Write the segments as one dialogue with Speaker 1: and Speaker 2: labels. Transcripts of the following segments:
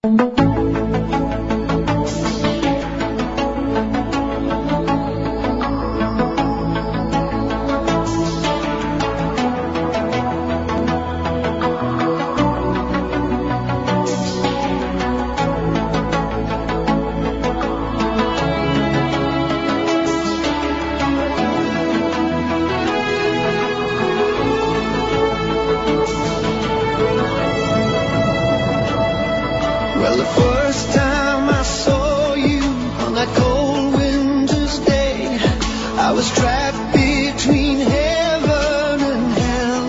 Speaker 1: Well, the first time I saw you on that cold winter's day, I was trapped between heaven and hell,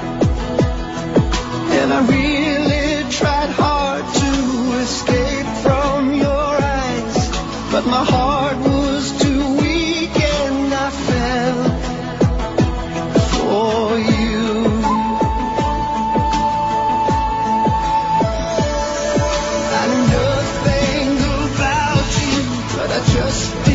Speaker 1: and I really tried hard to escape from your eyes, but my heart was too weak and I fell for you. I knew nothing about you, but I just did.